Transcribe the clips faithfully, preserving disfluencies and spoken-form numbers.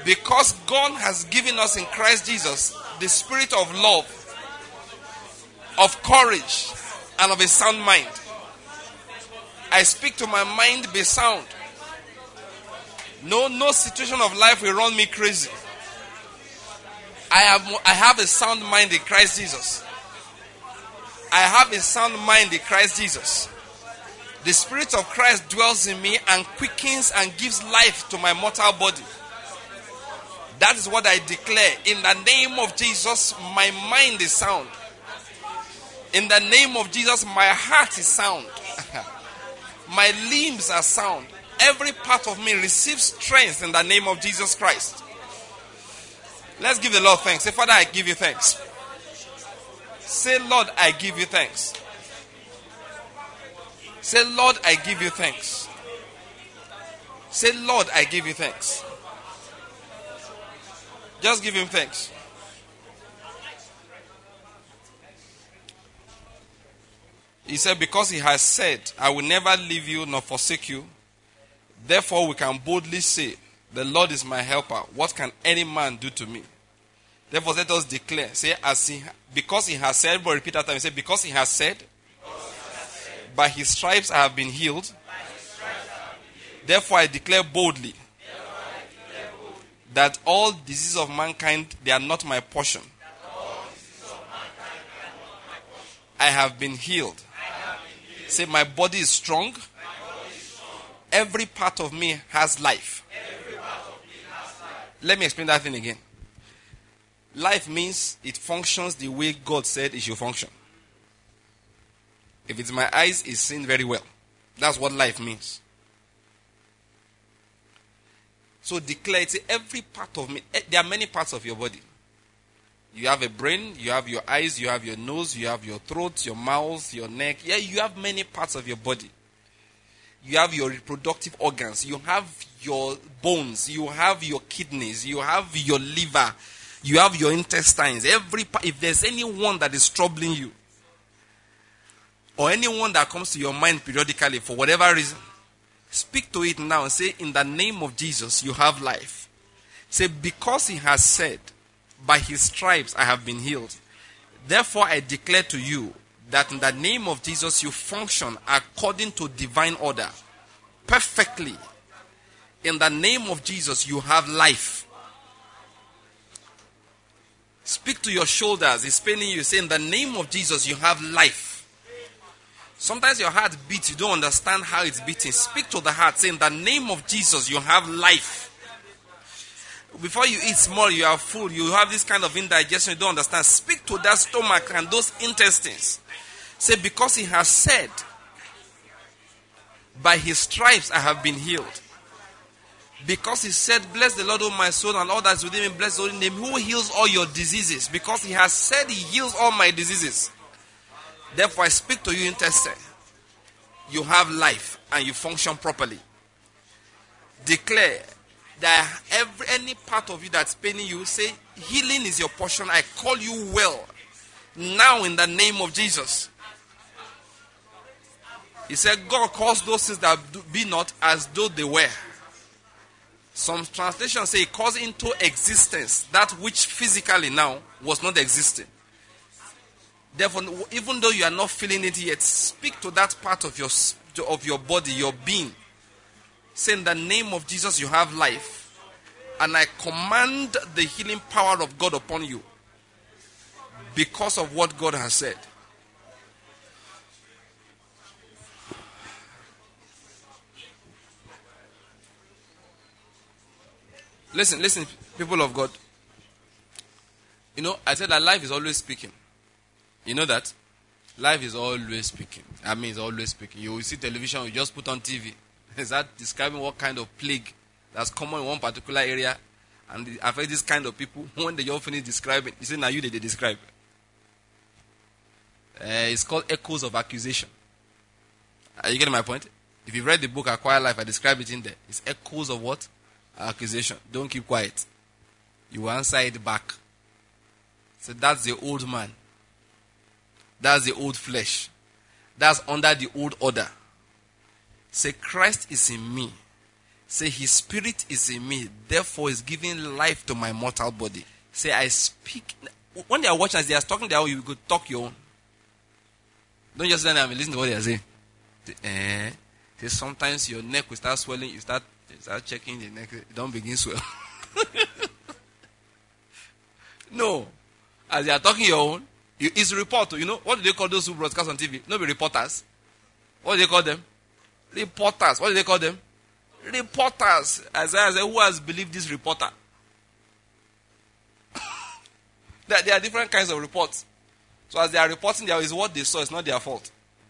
Because God has given us in Christ Jesus the spirit of love, of courage, and of a sound mind. I speak to my mind, be sound. No, no situation of life will run me crazy. I have, I have a sound mind in Christ Jesus. I have a sound mind in Christ Jesus. The Spirit of Christ dwells in me and quickens and gives life to my mortal body. That is what I declare. In the name of Jesus, my mind is sound. In the name of Jesus, my heart is sound. My limbs are sound. Every part of me receives strength in the name of Jesus Christ. Let's give the Lord thanks. Say, Father, I give you thanks. Say, Lord, I give you thanks. Say, Lord, I give you thanks. Say, Lord, I give you thanks. Just give him thanks. He said, because he has said, I will never leave you nor forsake you. Therefore, we can boldly say, the Lord is my helper. What can any man do to me? Therefore, let us declare. Say, as he, because he has said, but repeat after me. Say, because he has said, by his stripes I have been healed. Therefore, I declare boldly that all diseases of mankind, they are not my portion. I have been healed. Say, my body is strong. Every part of me has life. Let me explain that thing again. Life means it functions the way God said it should function. If it's my eyes, it's seen very well. That's what life means. So declare it. Every part of me. There are many parts of your body. You have a brain, you have your eyes, you have your nose, you have your throat, your mouth, your neck. Yeah, you have many parts of your body. You have your reproductive organs. You have your bones. You have your kidneys. You have your liver. You have your intestines. Every part. If there's anyone that is troubling you, or anyone that comes to your mind periodically for whatever reason, speak to it now and say, in the name of Jesus, you have life. Say, because he has said, by his stripes I have been healed. Therefore, I declare to you that in the name of Jesus, you function according to divine order, perfectly. In the name of Jesus, you have life. Speak to your shoulders. It's paining you. Say, in the name of Jesus, you have life. Sometimes your heart beats. You don't understand how it's beating. Speak to the heart. Say, in the name of Jesus, you have life. Before you eat small, you are full. You have this kind of indigestion. You don't understand. Speak to that stomach and those intestines. Say, because he has said, by his stripes I have been healed. Because he said, bless the Lord, O my soul, and all that is within me, bless the holy name, who heals all your diseases. Because he has said he heals all my diseases. Therefore, I speak to you, intestine. You have life and you function properly. Declare that every any part of you that's paining you, say, healing is your portion. I call you well. Now in the name of Jesus. He said, God calls those things that be not as though they were. Some translations say he calls into existence that which physically now was not existing. Therefore, even though you are not feeling it yet, speak to that part of your, of your body, your being. Say, in the name of Jesus, you have life. And I command the healing power of God upon you. Because of what God has said. Listen, listen, people of God. You know, I said that life is always speaking. You know that? Life is always speaking. I mean, it's always speaking. You will see television, you just put on T V. Is that describing what kind of plague that's common in one particular area and affect this kind of people? When they all finish describing, you say, now you did they describe. Uh, it's called echoes of accusation. Are you getting my point? If you've read the book Acquire Life, I describe it in there. It's echoes of what? Accusation. Don't keep quiet. You will answer it back. So that's the old man. That's the old flesh. That's under the old order. Say, Christ is in me. Say, his spirit is in me, therefore is giving life to my mortal body. Say, I speak. When they are watching us, they are talking their own, you could talk your own. Don't just stand there and listen to what they are saying. Eh. Say, sometimes your neck will start swelling, you start, you start checking the neck, it don't begin swell. No. As they are talking your own, it's a report. You know, what do they call those who broadcast on T V? No, be reporters. What do they call them? Reporters. What do they call them? Reporters. Isaiah said, who has believed this reporter? There are different kinds of reports. So as they are reporting, there is what they saw. It's not their fault.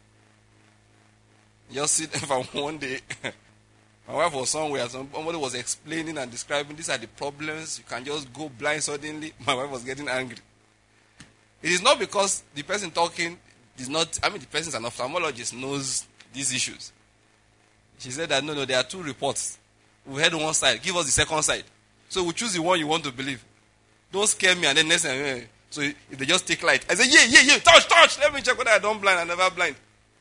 Just sit for one day. My wife was somewhere. Somebody was explaining and describing, these are the problems. You can just go blind suddenly. My wife was getting angry. It is not because the person talking is not, I mean, the person is an ophthalmologist, knows these issues. She said that, no, no, there are two reports. We heard one side. Give us the second side. So we choose the one you want to believe. Don't scare me and then next time, so if they just take light. I say, yeah, yeah, yeah, touch, touch. Let me check whether I don't blind. I never blind.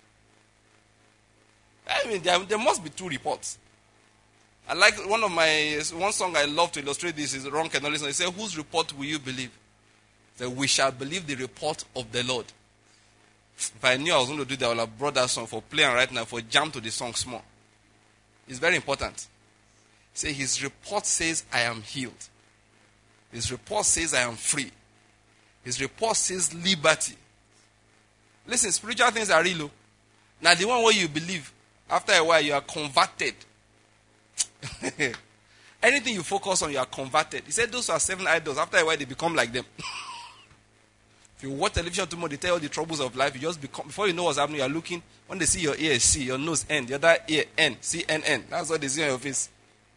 I mean, there, there must be two reports. I like one of my, one song I love to illustrate this is Ron Kenolison. He said, whose report will you believe? He said, we shall believe the report of the Lord. If I knew I was going to do that, I would have brought that song for playing right now, for jam to the song small. It's very important. Say, his report says, I am healed. His report says, I am free. His report says, liberty. Listen, spiritual things are real. Now, the one where you believe, after a while, you are converted. Anything you focus on, you are converted. He said those who are seven idols, after a while, they become like them. If you watch television too much, they tell you all the troubles of life. You just become, before you know what's happening, you are looking. When they see your ear, C, your nose, N, the other ear, N, C, N, N. That's what they see on your face.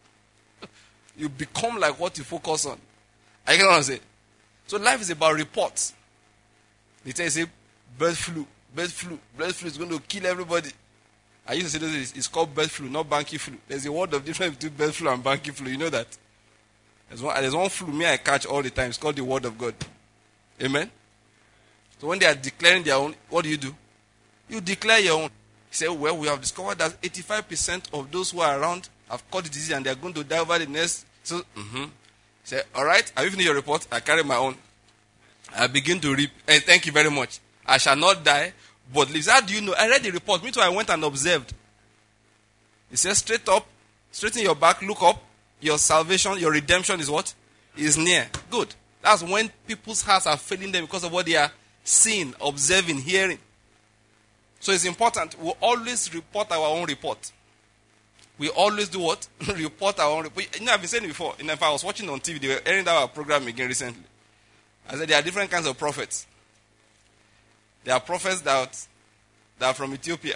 You become like what you focus on. I get what I'm saying? So life is about reports. They tell you, say, bird flu, bird flu, bird flu is going to kill everybody. I used to say this, it's called bird flu, not banky flu. There's a word of difference between bird flu and banky flu. You know that? There's one, there's one flu me I catch all the time. It's called the word of God. Amen? So when they are declaring their own, what do you do? You declare your own. He said, well, we have discovered that eighty-five percent of those who are around have caught the disease and they are going to die over the next. So, mm-hmm. He said, all right, have you finished your report? I carry my own. I begin to reap. And thank you very much. I shall not die, but live. How do you know? I read the report. Me too, I went and observed. He says, straight up, straighten your back, look up. Your salvation, your redemption is what? Is near. Good. That's when people's hearts are failing them because of what they are seeing, observing, hearing. So it's important. We always report our own report. We always do what? Report our own report. You know, I've been saying it before. You know, if I was watching on T V, they were airing our program again recently. I said there are different kinds of prophets. There are prophets that, that are from Ethiopia.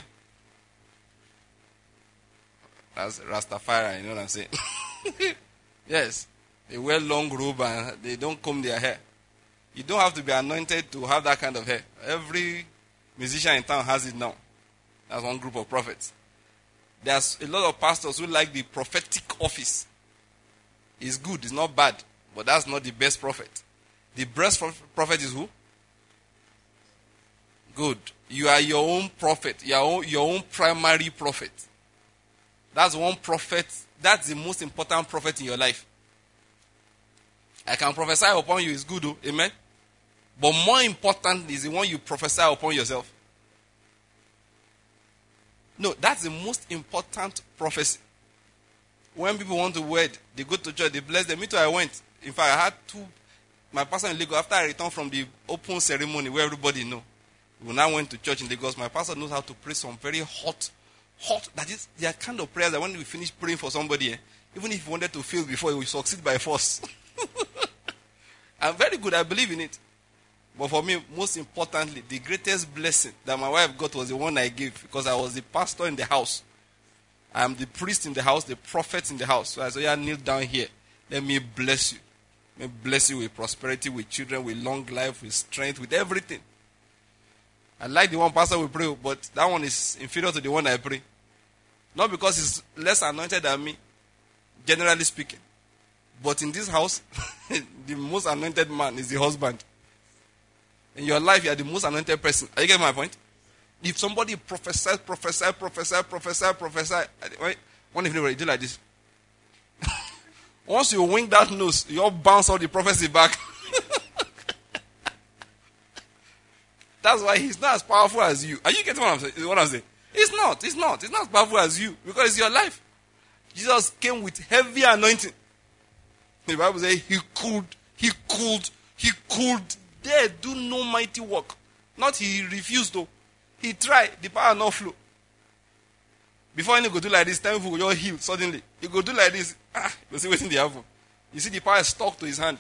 That's Rastafari, you know what I'm saying? Yes. They wear long robe and they don't comb their hair. You don't have to be anointed to have that kind of hair. Every musician in town has it now. That's one group of prophets. There's a lot of pastors who like the prophetic office. It's good, it's not bad, but that's not the best prophet. The best prophet is who? Good. You are your own prophet, your own, your own primary prophet. That's one prophet, that's the most important prophet in your life. I can prophesy upon you, it's good, oh, amen? But more important is the one you prophesy upon yourself. No, that's the most important prophecy. When people want to wed, they go to church, they bless them. Me too, I went. In fact, I had two, my pastor in Lagos, after I returned from the open ceremony where everybody know, we now went to church in Lagos. My pastor knows how to pray some very hot, hot, that is, they are kind of prayers that when we finish praying for somebody, eh, even if you wanted to fail before, you will succeed by force. I'm very good, I believe in it. But for me, most importantly, the greatest blessing that my wife got was the one I gave, because I was the pastor in the house. I am the priest in the house, the prophet in the house. So I said, yeah, kneel down here. Let me bless you. Let me bless you with prosperity, with children, with long life, with strength, with everything. I like the one pastor we pray, but that one is inferior to the one I pray. Not because he's less anointed than me, generally speaking. But in this house, the most anointed man is the husband. In your life, you are the most anointed person. Are you getting my point? If somebody prophesies, prophesy, prophesy, prophesy, prophesy, one evening we do like this. Once you wink that nose, you all bounce all the prophecy back. That's why he's not as powerful as you. Are you getting what I'm saying? What I'm saying? He's not. He's not. He's not as powerful as you because it's your life. Jesus came with heavy anointing. The Bible says he could, he could, he could there do no mighty work. Not he refused though. He tried. The power not flow. Before you go do like this, time for your heal suddenly. You go do like this. Ah, you see what's in the happen. You see the power is stuck to his hand.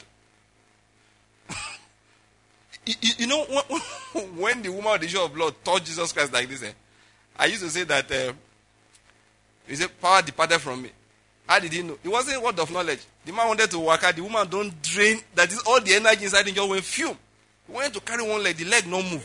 you, you, you know when, when the woman with the issue of blood touched Jesus Christ like this, eh, I used to say that uh, he said power departed from me. How did he know? It wasn't a word of knowledge. The man wanted to work out. The woman don't drain. That is all the energy inside him just went fume. He wanted to carry one leg. The leg no move.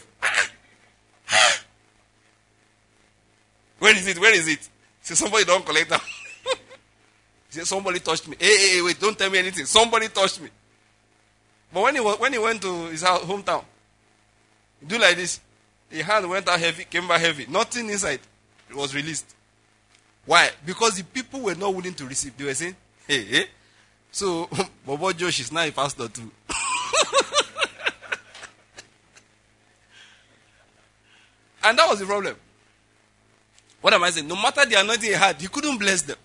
Where is it? Where is it? Say somebody don't collect them. Say somebody touched me. Hey, hey, hey, wait! Don't tell me anything. Somebody touched me. But when he when he went to his house, hometown, he do like this. The hand went out heavy, came back heavy. Nothing inside. It was released. Why? Because the people were not willing to receive. They were saying, hey, hey. So, Bobo Josh is now a pastor too. And that was the problem. What am I saying? No matter the anointing he had, he couldn't bless them.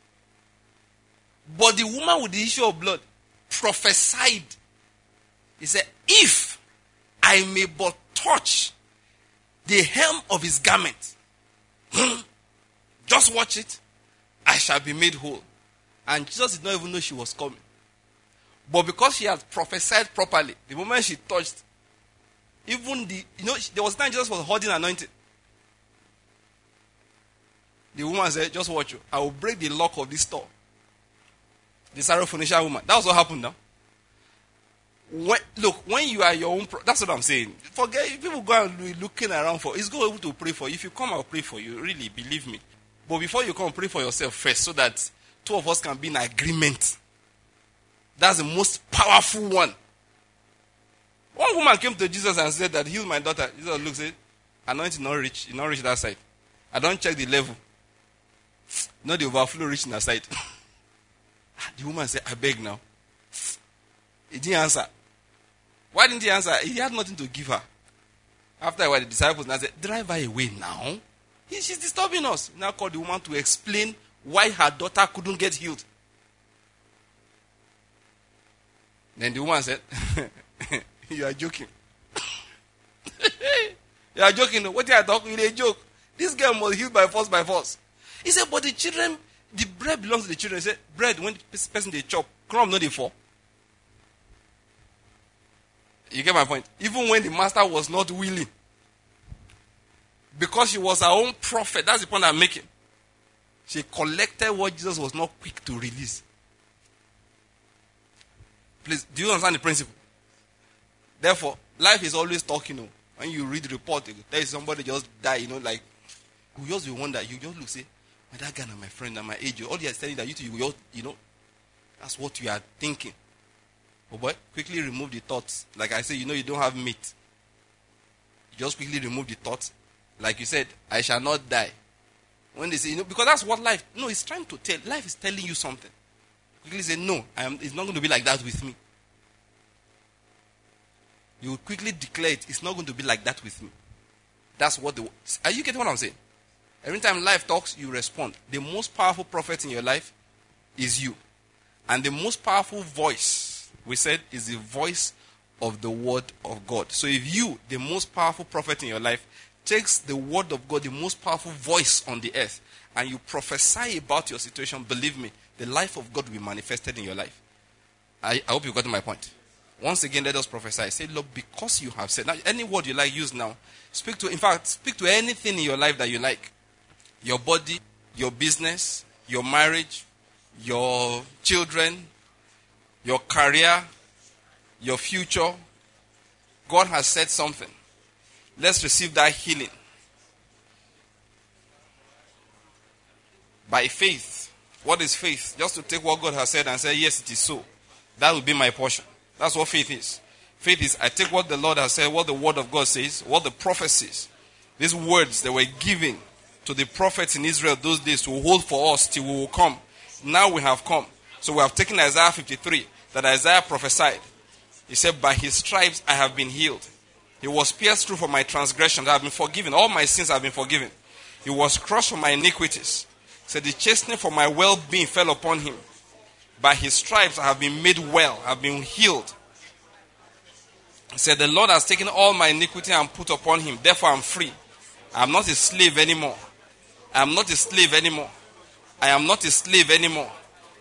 But the woman with the issue of blood prophesied. He said, if I may but touch the hem of his garment, just watch it, I shall be made whole. And Jesus did not even know she was coming. But because she had prophesied properly, the moment she touched, even the, you know, there was a time Jesus was holding anointing. The woman said, just watch you. I will break the lock of this door. The Syrophoenician woman. That was what happened now. When, look, when you are your own, pro- that's what I'm saying. Forget, people go and be looking around for, it's God able to pray for you. If you come, I'll pray for you. Really, believe me. But before you come, pray for yourself first so that two of us can be in agreement. That's the most powerful one. One woman came to Jesus and said that, heal my daughter. Jesus looked and said, anointing not reach, not reach that side. I don't check the level. Not the overflow reaching that side. The woman said, I beg now. He didn't answer. Why didn't he answer? He had nothing to give her. After a while, the disciples now said, drive her away now. He, she's disturbing us. Now called the woman to explain why her daughter couldn't get healed. Then the woman said, you are joking. You are joking. What are you talking? It's a joke. This girl was healed by force, by force. He said, but the children, the bread belongs to the children. He said, bread, when the person they chop, crumb not they fall. You get my point? Even when the master was not willing. Because she was her own prophet. That's the point I'm making. She collected what Jesus was not quick to release. Please, do you understand the principle? Therefore, life is always talking. You know, when you read the report, there is somebody just die, you know, like, you just will wonder, you just look, say, well, that guy and my friend and my age, all they are telling that you, you, you, you know, that's what you are thinking. But boy, quickly remove the thoughts. Like I said, you know, you don't have meat. You just quickly remove the thoughts. Like you said, I shall not die. When they say, you know, because that's what life, no, it's trying to tell. Life is telling you something. Quickly say, no, I am, it's not going to be like that with me. You will quickly declare it, it's not going to be like that with me. That's what the, are you getting what I'm saying? Every time life talks, you respond. The most powerful prophet in your life is you. And the most powerful voice, we said, is the voice of the word of God. So if you, the most powerful prophet in your life, takes the word of God, the most powerful voice on the earth, and you prophesy about your situation, believe me, the life of God will be manifested in your life. I, I hope you got my point. Once again, let us prophesy. Say, Lord, because you have said, now any word you like, use now. Speak to, in fact, speak to anything in your life that you like. Your body, your business, your marriage, your children, your career, your future. God has said something. Let's receive that healing. By faith. What is faith? Just to take what God has said and say, yes, it is so. That will be my portion. That's what faith is. Faith is, I take what the Lord has said, what the word of God says, what the prophet says. These words that were given to the prophets in Israel those days to hold for us till we will come. Now we have come. So we have taken Isaiah fifty-three, that Isaiah prophesied. He said, by his stripes I have been healed. He was pierced through for my transgressions. I have been forgiven. All my sins have been forgiven. He was crushed for my iniquities. He said, the chastening for my well-being fell upon him. By his stripes I have been made well. I have been healed. He said, the Lord has taken all my iniquity and put upon him. Therefore I am free. I am not a slave anymore. I am not a slave anymore. I am not a slave anymore.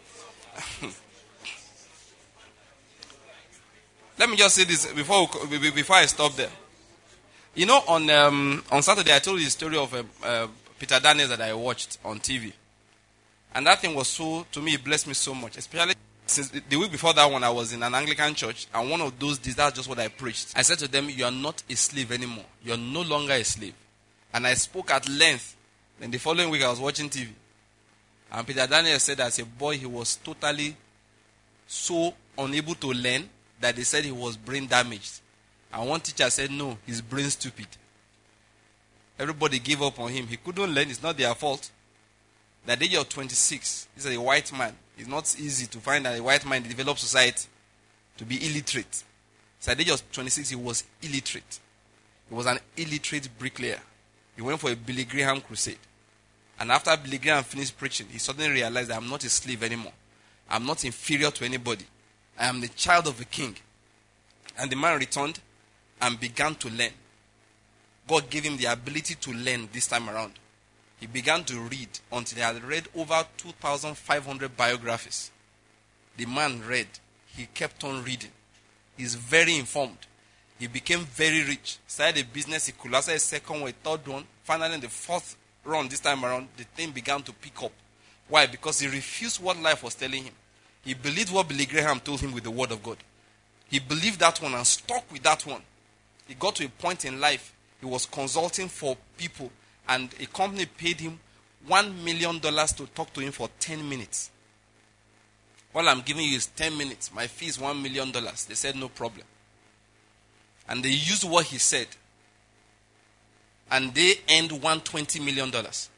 Let me just say this before before I stop there. You know, on um, on Saturday I told you the story of uh, uh, Peter Daniels that I watched on T V, and that thing was so, to me, it blessed me so much. Especially since the week before that one, I was in an Anglican church, and one of those days, that's just what I preached. I said to them, "You are not a slave anymore. You are no longer a slave." And I spoke at length. Then the following week I was watching T V, and Peter Daniels said, as a boy, he was totally so unable to learn that they said he was brain damaged. And one teacher said, no, he's brain stupid. Everybody gave up on him. He couldn't learn. It's not their fault. At the age of twenty-six, he's a white man. It's not easy to find that a white man in the developed society to be illiterate. So at the age of twenty-six, he was illiterate. He was an illiterate bricklayer. He went for a Billy Graham crusade. And after Billy Graham finished preaching, he suddenly realized that I'm not a slave anymore. I'm not inferior to anybody. I am the child of a king. And the man returned and began to learn. God gave him the ability to learn this time around. He began to read until he had read over two thousand five hundred biographies. The man read. He kept on reading. He's very informed. He became very rich. Started a business. He could last a second one, a third one. Finally, in the fourth run this time around, the thing began to pick up. Why? Because he refused what life was telling him. He believed what Billy Graham told him with the word of God. He believed that one and stuck with that one. He got to a point in life, he was consulting for people, and a company paid him one million dollars to talk to him for ten minutes. All I'm giving you is ten minutes. My fee is one million dollars. They said, no problem. And they used what he said. And they earned one hundred twenty million dollars.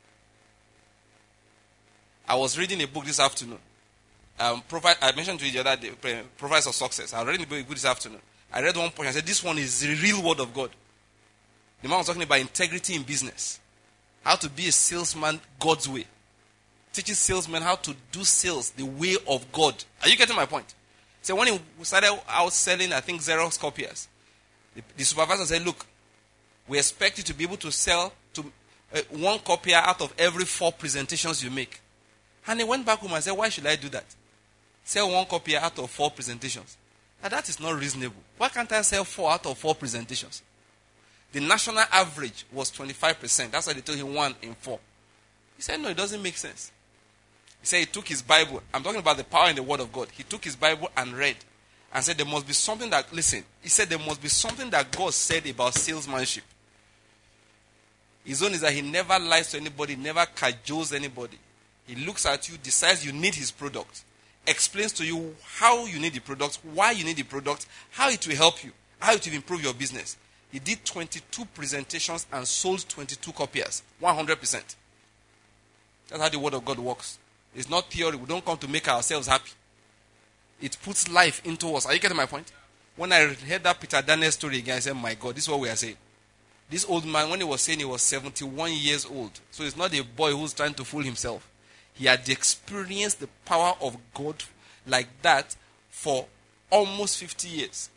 I was reading a book this afternoon. Um, provide, I mentioned to you the other day, Prophets of Success. I read the book this afternoon. I read one point. I said, this one is the real word of God. The man was talking about integrity in business. How to be a salesman God's way. Teaches salesmen how to do sales the way of God. Are you getting my point? So when he started out selling, I think, Xerox copiers, the, the supervisor said, look, we expect you to be able to sell to uh, one copier out of every four presentations you make. And he went back home and said, why should I do that? Sell one copy out of four presentations. Now that is not reasonable. Why can't I sell four out of four presentations? The national average was twenty-five percent. That's why they told him one in four. He said, no, it doesn't make sense. He said he took his Bible. I'm talking about the power in the word of God. He took his Bible and read. And said there must be something that, listen, he said there must be something that God said about salesmanship. His own is that he never lies to anybody, never cajoles anybody. He looks at you, decides you need his product, explains to you how you need the product, why you need the product, how it will help you, how it will improve your business. He did twenty-two presentations and sold twenty-two copiers, one hundred percent. That's how the word of God works. It's not theory. We don't come to make ourselves happy. It puts life into us. Are you getting my point? When I heard that Peter Daniels story again, I said, my God, this is what we are saying. This old man, when he was saying he was seventy-one years old, so it's not a boy who's trying to fool himself. He had experienced the power of God like that for almost fifty years.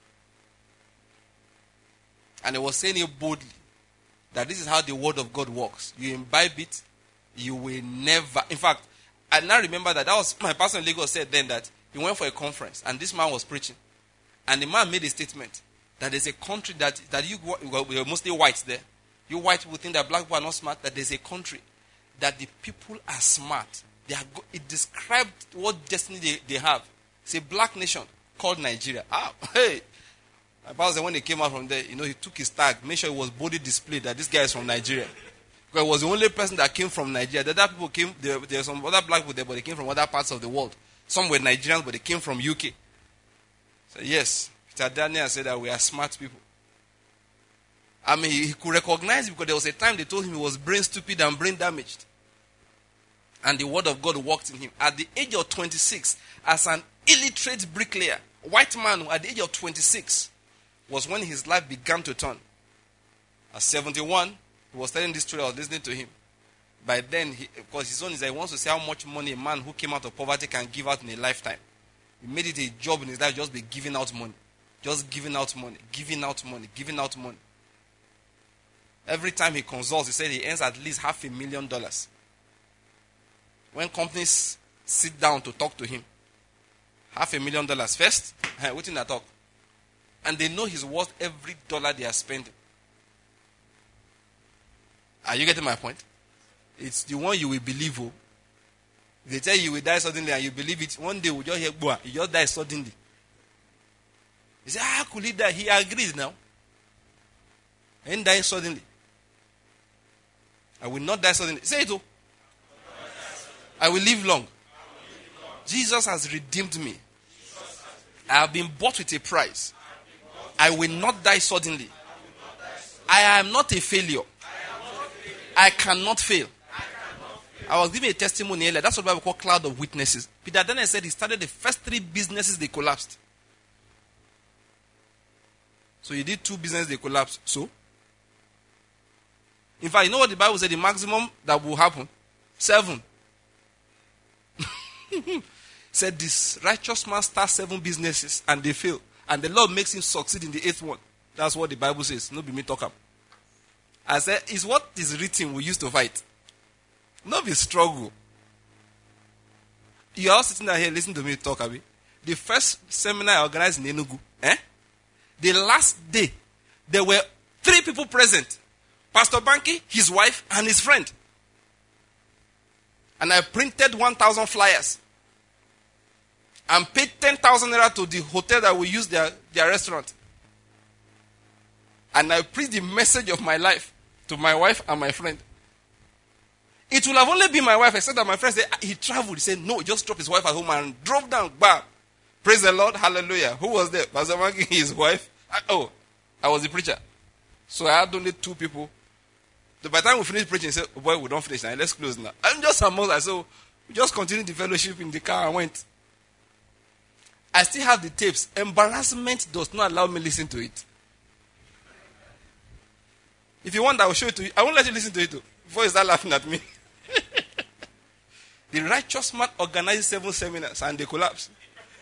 And he was saying it boldly, that this is how the word of God works. You imbibe it, you will never... In fact, I now remember that that was my pastor in Lagos said then that he went for a conference and this man was preaching. And the man made a statement that there's a country that, that you, we are mostly whites there. You white people think that black people are not smart, that there's a country that the people are smart. They are go- it described what destiny they, they have. It's a black nation called Nigeria. Ah, hey. My pastor, when he came out from there, you know, he took his tag, made sure it was body displayed that this guy is from Nigeria. Because he was the only person that came from Nigeria. The other people came, there, there were some other black people there, but they came from other parts of the world. Some were Nigerians, but they came from U K. So yes, Peter Daniel said that we are smart people. I mean, he, he could recognize it because there was a time they told him he was brain stupid and brain damaged. And the word of God worked in him. At the age of twenty-six, as an illiterate bricklayer, white man at the age of twenty-six was when his life began to turn. At seventy-one, he was telling this story, I was listening to him. By then, he, because his own is that he wants to see how much money a man who came out of poverty can give out in a lifetime. He made it a job in his life just be giving out money. Just giving out money, giving out money, giving out money. Every time he consults, he said he earns at least half a million dollars. When companies sit down to talk to him, half a million dollars first, waiting to talk. And they know he's worth every dollar they are spending. Are you getting my point? It's the one you will believe. Oh. If they tell you you will die suddenly and you believe it, one day we'll just hear, boah, you just die suddenly. He said, how could he die? He agrees now. And die suddenly. I will not die suddenly. Say it, oh. I will live long. Jesus has redeemed me. I have been bought with a price. I will not die suddenly. I am not a failure. I cannot fail. I was giving a testimony earlier. That's what we call cloud of witnesses. Peter Daniel said he started the first three businesses, they collapsed. So he did two businesses, they collapsed. So? In fact, you know what the Bible said? The maximum that will happen? Seven. Said this righteous man starts seven businesses and they fail. And the Lord makes him succeed in the eighth one. That's what the Bible says. No be me talk up. I said, it's what is written we used to fight. Not be struggle. You are all sitting down here listening to me talk, Abi. The first seminar I organized in Enugu, eh? The last day, there were three people present. Pastor Banky, his wife, and his friend. And I printed one thousand flyers. And paid ten thousand naira to the hotel that we use their, their restaurant. And I preached the message of my life to my wife and my friend. It will have only been my wife, except that my friend said, he traveled. He said, no, just dropped his wife at home and drove down. Bam. Praise the Lord. Hallelujah. Who was there? Pastor Maggie, his wife. I, oh, I was the preacher. So I had only two people. So by the time we finished preaching, he said, oh boy, we don't finish now. Let's close now. I'm just amongst us. So we just continued the fellowship in the car and went. I still have the tapes. Embarrassment does not allow me to listen to it. If you want, I will show it to you. I won't let you listen to it too, before you start laughing at me. The righteous man organized seven seminars and they collapsed.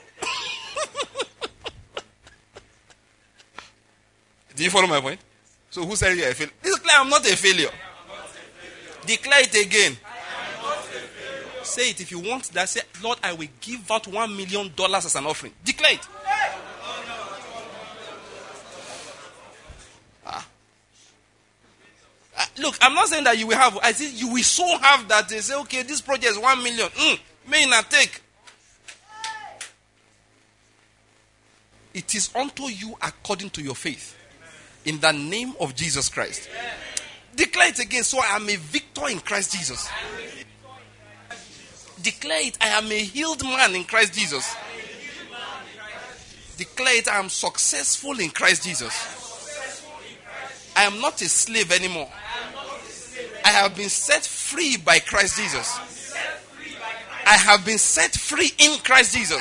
Do you follow my point? So who said you are a failure? Declare I'm not a failure. Not a failure. Declare it again. Say it if you want that. Say, Lord, I will give out one million dollars as an offering. Declare it. Ah. Ah, look, I'm not saying that you will have. I say you will so have that they say, okay, this project is one million. Mm, may not take. It is unto you according to your faith. In the name of Jesus Christ. Declare it again. So I am a victor in Christ Jesus. Declare it. I am a healed man in Christ Jesus. Declare it. I am successful in Christ Jesus. I am not a slave anymore. I have been set free by Christ Jesus. I have been set free in Christ Jesus.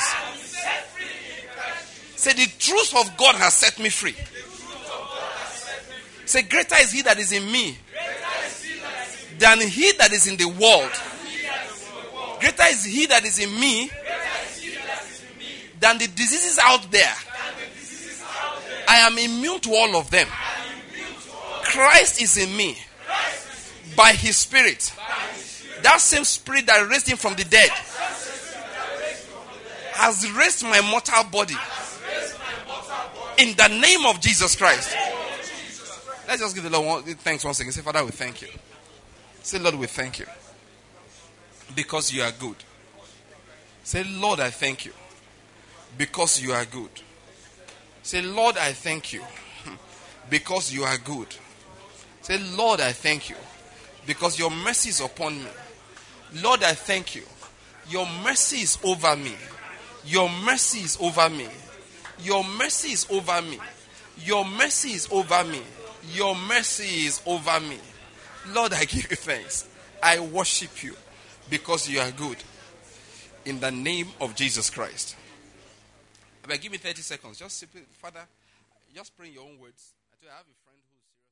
Say, the truth of God has set me free. Say, greater is he that is in me than he that is in the world. Greater is he that is in me than the diseases out there. I am immune to all of them. Christ is in me by his spirit. That same spirit that raised him from the dead has raised my mortal body in the name of Jesus Christ. Let's just give the Lord one, thanks once again. Say, Father, we thank you. Say, Lord, we thank you. Because you are good. Say, Lord, I thank you. Because you are good. Say, Lord, I thank you. Because you are good. Say, Lord, I thank you. Because your mercy is upon me. Lord, I thank you. Your mercy is over me. Your mercy is over me. Your mercy is over me. Your mercy is over me. Your mercy is over me. Lord, I give you thanks. I worship you because you are good. In the name of Jesus Christ. But give me thirty seconds. Just simply, Father, just pray in your own words. I tell you, I have a friend who's serious.